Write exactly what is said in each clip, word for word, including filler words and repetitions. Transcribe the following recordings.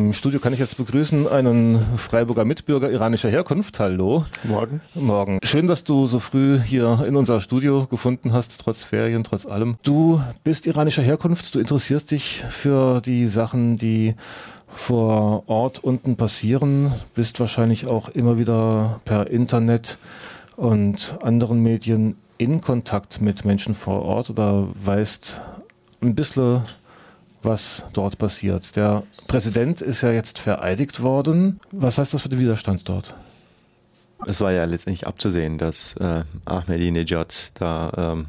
Im Studio kann ich jetzt begrüßen einen Freiburger Mitbürger iranischer Herkunft. Hallo. Morgen. Morgen. Schön, dass du so früh hier in unser Studio gefunden hast, trotz Ferien, trotz allem. Du bist iranischer Herkunft, du interessierst dich für die Sachen, die vor Ort unten passieren, bist wahrscheinlich auch immer wieder per Internet und anderen Medien in Kontakt mit Menschen vor Ort oder weißt ein bisschen, was dort passiert. Der Präsident ist ja jetzt vereidigt worden. Was heißt das für den Widerstand dort? Es war ja letztendlich abzusehen, dass äh, Ahmadinejad da ähm,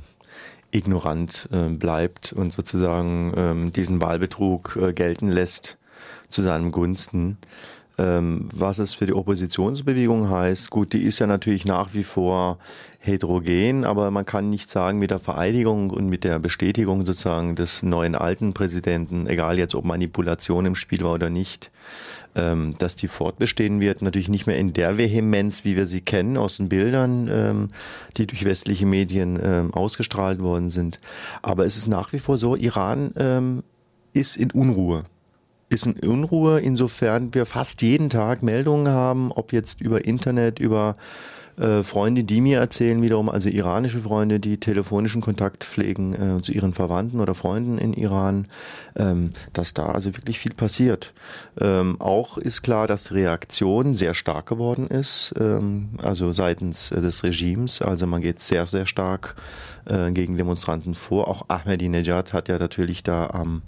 ignorant äh, bleibt und sozusagen ähm, diesen Wahlbetrug äh, gelten lässt zu seinem Gunsten. Ähm, was es für die Oppositionsbewegung heißt, gut, die ist ja natürlich nach wie vor heterogen, aber man kann nicht sagen, mit der Vereidigung und mit der Bestätigung sozusagen des neuen alten Präsidenten, egal jetzt ob Manipulation im Spiel war oder nicht, ähm, dass die fortbestehen wird, natürlich nicht mehr in der Vehemenz, wie wir sie kennen aus den Bildern, ähm, die durch westliche Medien ähm, ausgestrahlt worden sind. Aber es ist nach wie vor so, Iran ähm, ist in Unruhe. Ist in Unruhe, insofern wir fast jeden Tag Meldungen haben, ob jetzt über Internet, über äh, Freunde, die mir erzählen wiederum, also iranische Freunde, die telefonischen Kontakt pflegen äh, zu ihren Verwandten oder Freunden in Iran, ähm, dass da also wirklich viel passiert. Ähm, auch ist klar, dass die Reaktion sehr stark geworden ist, ähm, also seitens äh, des Regimes, also man geht sehr, sehr stark äh, gegen Demonstranten vor. Auch Ahmadinejad hat ja natürlich da am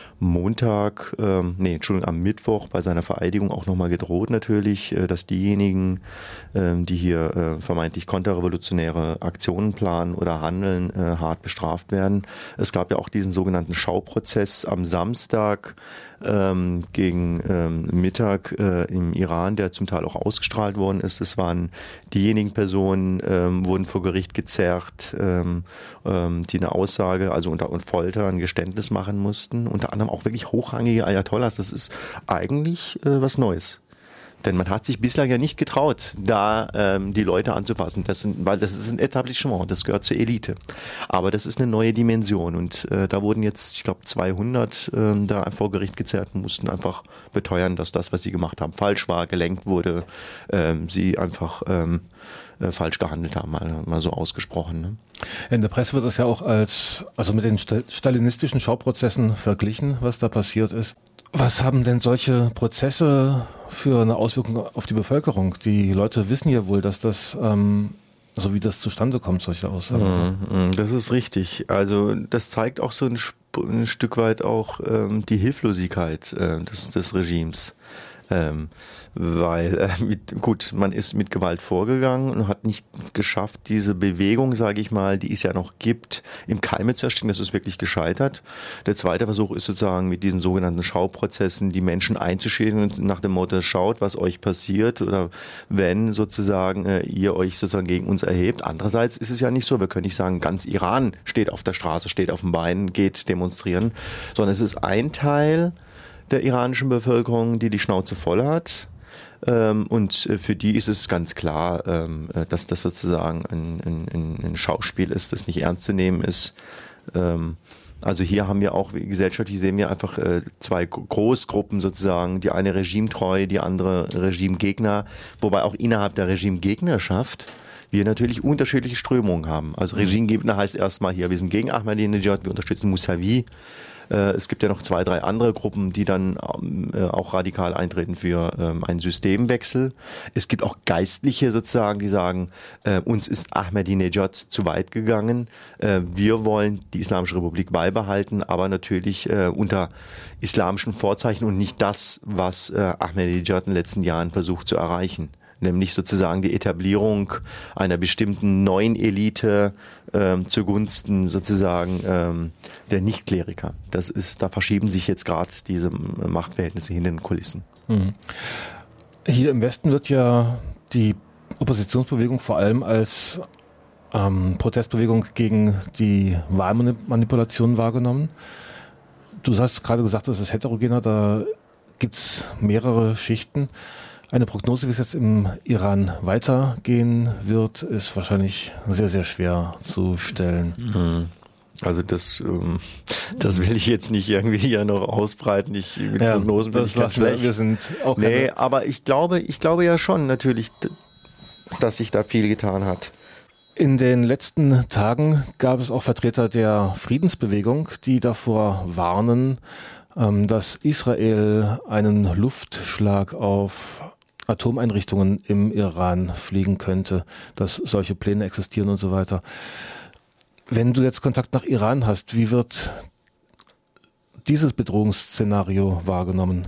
Montag, ähm, nee, Entschuldigung, am Mittwoch bei seiner Vereidigung auch nochmal gedroht natürlich, äh, dass diejenigen, ähm, die hier äh, vermeintlich konterrevolutionäre Aktionen planen oder handeln, äh, hart bestraft werden. Es gab ja auch diesen sogenannten Schauprozess am Samstag ähm, gegen ähm, Mittag äh, im Iran, der zum Teil auch ausgestrahlt worden ist. Es waren diejenigen Personen, ähm, wurden vor Gericht gezerrt, ähm, ähm, die eine Aussage, also unter und Folter, ein Geständnis machen mussten. Unter anderem auch wirklich hochrangige Ayatollahs. Das ist eigentlich äh, was Neues. Denn man hat sich bislang ja nicht getraut, da ähm, die Leute anzufassen. Das sind, weil das ist ein Etablissement, das gehört zur Elite. Aber das ist eine neue Dimension. Und äh, da wurden jetzt, ich glaube, zweihundert ähm, da vor Gericht gezerrt und mussten einfach beteuern, dass das, was sie gemacht haben, falsch war, gelenkt wurde. Ähm, sie einfach ähm, äh, falsch gehandelt haben, mal, mal so ausgesprochen. Ne? In der Presse wird das ja auch als, also mit den stalinistischen Schauprozessen verglichen, was da passiert ist. Was haben denn solche Prozesse für eine Auswirkung auf die Bevölkerung? Die Leute wissen ja wohl, dass das, ähm, also wie das zustande kommt, solche Aussagen. Das ist richtig. Also das zeigt auch so ein, ein Stück weit auch ähm, die Hilflosigkeit äh, des, des Regimes. Ähm, weil, äh, mit, gut, man ist mit Gewalt vorgegangen und hat nicht geschafft, diese Bewegung, sage ich mal, die es ja noch gibt, im Keime zu ersticken. Das ist wirklich gescheitert. Der zweite Versuch ist sozusagen mit diesen sogenannten Schauprozessen die Menschen einzuschädigen und nach dem Motto, schaut, was euch passiert oder wenn sozusagen äh, ihr euch sozusagen gegen uns erhebt. Andererseits ist es ja nicht so, wir können nicht sagen, ganz Iran steht auf der Straße, steht auf dem Bein, geht demonstrieren, sondern es ist ein Teil der iranischen Bevölkerung, die die Schnauze voll hat. Ähm, und für die ist es ganz klar, ähm, dass das sozusagen ein, ein, ein Schauspiel ist, das nicht ernst zu nehmen ist. Ähm, also hier haben wir auch gesellschaftlich sehen wir einfach äh, zwei Großgruppen sozusagen, die eine regimetreu, die andere Regimegegner, wobei auch innerhalb der Regimegegnerschaft wir natürlich unterschiedliche Strömungen haben. Also Regimegegner heißt erstmal hier, wir sind gegen Ahmadinejad, wir unterstützen Mousavi. Es gibt ja noch zwei, drei andere Gruppen, die dann auch radikal eintreten für einen Systemwechsel. Es gibt auch Geistliche sozusagen, die sagen, uns ist Ahmadinejad zu weit gegangen. Wir wollen die Islamische Republik beibehalten, aber natürlich unter islamischen Vorzeichen und nicht das, was Ahmadinejad in den letzten Jahren versucht zu erreichen. Nämlich sozusagen die Etablierung einer bestimmten neuen Elite ähm, zugunsten sozusagen ähm, der Nichtkleriker. Das ist, da verschieben sich jetzt gerade diese Machtverhältnisse hinter den Kulissen. Mhm. Hier im Westen wird ja die Oppositionsbewegung vor allem als ähm, Protestbewegung gegen die Wahlmanipulation wahrgenommen. Du hast gerade gesagt, das ist heterogener, da gibt es mehrere Schichten. Eine Prognose, wie es jetzt im Iran weitergehen wird, ist wahrscheinlich sehr, sehr schwer zu stellen. Also das, ähm, das will ich jetzt nicht irgendwie hier noch ausbreiten. Ich, mit ja, Prognosen bin ich ganz schlecht. Wir sind auch nee, aber ich glaube, ich glaube ja schon natürlich, dass sich da viel getan hat. In den letzten Tagen gab es auch Vertreter der Friedensbewegung, die davor warnen, dass Israel einen Luftschlag auf Atomeinrichtungen im Iran fliegen könnte, dass solche Pläne existieren und so weiter. Wenn du jetzt Kontakt nach Iran hast, wie wird dieses Bedrohungsszenario wahrgenommen?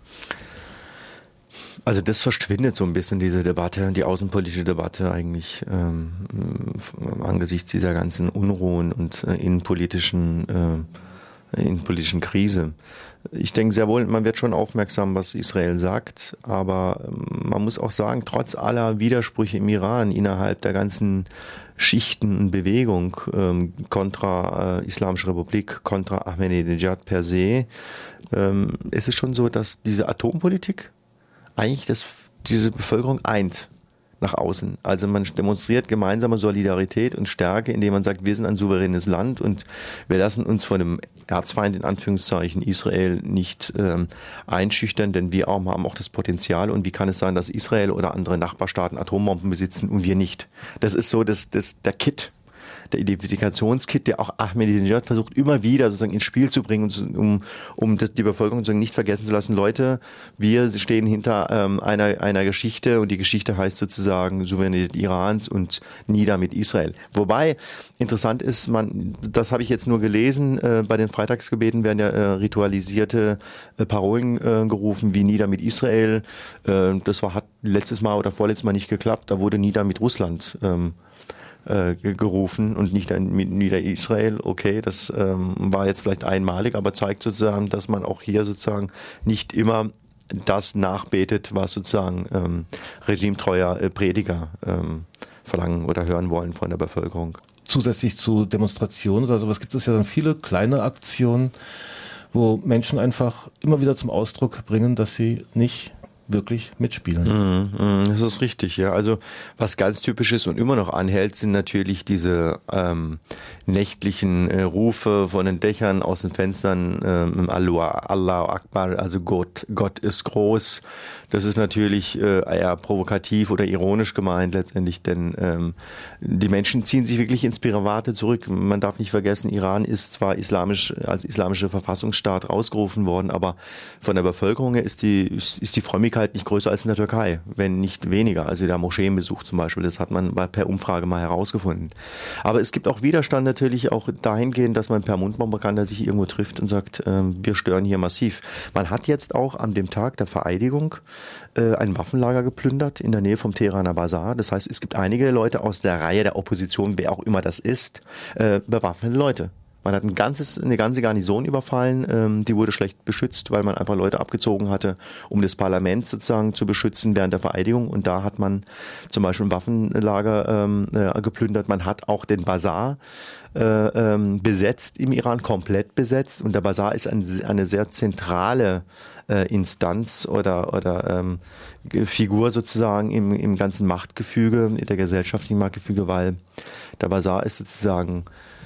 Also das verschwindet so ein bisschen, diese Debatte, die außenpolitische Debatte eigentlich ähm, angesichts dieser ganzen Unruhen und äh, innenpolitischen, äh, innenpolitischen Krise. Ich denke sehr wohl, man wird schon aufmerksam, was Israel sagt, aber man muss auch sagen, trotz aller Widersprüche im Iran innerhalb der ganzen Schichten und Bewegung ähm, kontra äh, Islamische Republik, kontra Ahmadinejad per se, ähm, ist es schon so, dass diese Atompolitik eigentlich das, diese Bevölkerung eint nach außen. Also man demonstriert gemeinsame Solidarität und Stärke, indem man sagt, wir sind ein souveränes Land und wir lassen uns von dem Erzfeind in Anführungszeichen Israel nicht ähm, einschüchtern, denn wir auch haben auch das Potenzial. Und wie kann es sein, dass Israel oder andere Nachbarstaaten Atombomben besitzen und wir nicht? Das ist so das, das, der Kit, der Identifikationskit, der auch Ahmadinejad versucht immer wieder sozusagen ins Spiel zu bringen, um, um das, die Bevölkerung sozusagen nicht vergessen zu lassen. Leute, wir stehen hinter ähm, einer, einer Geschichte und die Geschichte heißt sozusagen Souveränität Irans und nieder mit Israel. Wobei interessant ist, man, das habe ich jetzt nur gelesen, äh, bei den Freitagsgebeten werden ja äh, ritualisierte äh, Parolen äh, gerufen wie nieder mit Israel. Äh, das war, hat letztes Mal oder vorletztes Mal nicht geklappt, da wurde nieder mit Russland ähm, gerufen und nicht nieder Israel. Okay, das ähm, war jetzt vielleicht einmalig, aber zeigt sozusagen, dass man auch hier sozusagen nicht immer das nachbetet, was sozusagen ähm, regimetreuer äh, Prediger ähm, verlangen oder hören wollen von der Bevölkerung. Zusätzlich zu Demonstrationen oder sowas gibt es ja dann viele kleine Aktionen, wo Menschen einfach immer wieder zum Ausdruck bringen, dass sie nicht wirklich mitspielen. Mm, mm, das ist richtig, ja. Also was ganz typisch ist und immer noch anhält, sind natürlich diese ähm, nächtlichen äh, Rufe von den Dächern aus den Fenstern, ähm, Allahu Akbar, also Gott, Gott ist groß. Das ist natürlich äh, eher provokativ oder ironisch gemeint letztendlich, denn ähm, die Menschen ziehen sich wirklich ins Private zurück. Man darf nicht vergessen, Iran ist zwar islamisch als islamischer Verfassungsstaat ausgerufen worden, aber von der Bevölkerung her ist die ist die Frömmigkeit nicht größer als in der Türkei, wenn nicht weniger. Also der Moscheenbesuch zum Beispiel, das hat man per Umfrage mal herausgefunden. Aber es gibt auch Widerstand natürlich auch dahingehend, dass man per Mundpropaganda sich irgendwo trifft und sagt, äh, wir stören hier massiv. Man hat jetzt auch an dem Tag der Vereidigung äh, ein Waffenlager geplündert in der Nähe vom Teheraner Bazar. Das heißt, es gibt einige Leute aus der Reihe der Opposition, wer auch immer das ist, äh, bewaffnete Leute. Man hat ein ganzes, eine ganze Garnison überfallen, ähm, die wurde schlecht beschützt, weil man einfach Leute abgezogen hatte, um das Parlament sozusagen zu beschützen während der Vereidigung. Und da hat man zum Beispiel ein Waffenlager ähm, äh, geplündert. Man hat auch den Bazar äh, ähm, besetzt, im Iran komplett besetzt. Und der Bazar ist ein, eine sehr zentrale äh, Instanz oder, oder ähm, Figur sozusagen im, im ganzen Machtgefüge, in der gesellschaftlichen Machtgefüge, weil der Bazar ist sozusagen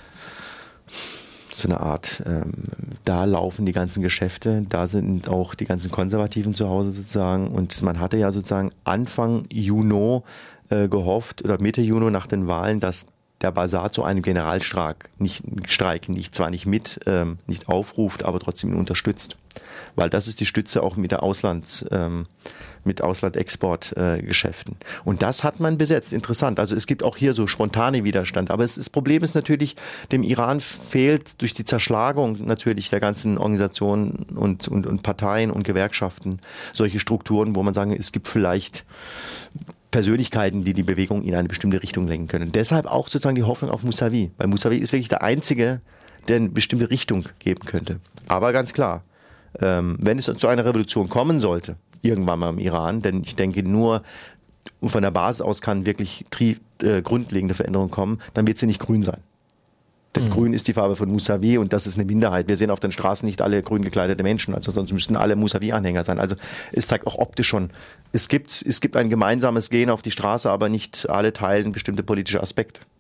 so eine Art, ähm, da laufen die ganzen Geschäfte, da sind auch die ganzen Konservativen zu Hause sozusagen und man hatte ja sozusagen Anfang Juni äh, gehofft oder Mitte Juni nach den Wahlen, dass der Bazar zu einem Generalstreik nicht, Streik, nicht zwar nicht mit, ähm, nicht aufruft, aber trotzdem ihn unterstützt. Weil das ist die Stütze auch mit der Auslands, ähm, mit Auslandexportgeschäften. Äh, und das hat man besetzt. Interessant. Also es gibt auch hier so spontane Widerstand. Aber es, das Problem ist natürlich, dem Iran fehlt durch die Zerschlagung natürlich der ganzen Organisationen und, und, und Parteien und Gewerkschaften solche Strukturen, wo man sagen, es gibt vielleicht Persönlichkeiten, die die Bewegung in eine bestimmte Richtung lenken können. Deshalb auch sozusagen die Hoffnung auf Mousavi. Weil Mousavi ist wirklich der Einzige, der eine bestimmte Richtung geben könnte. Aber ganz klar, ähm, wenn es zu einer Revolution kommen sollte, irgendwann mal im Iran, denn ich denke nur von der Basis aus kann wirklich tri- äh, grundlegende Veränderungen kommen, dann wird sie nicht grün sein. Denn mhm. grün ist die Farbe von Mousavi und das ist eine Minderheit. Wir sehen auf den Straßen nicht alle grün gekleidete Menschen, also sonst müssten alle Mousavi-Anhänger sein. Also es zeigt auch optisch schon, es gibt, es gibt ein gemeinsames Gehen auf die Straße, aber nicht alle teilen bestimmte politische Aspekte.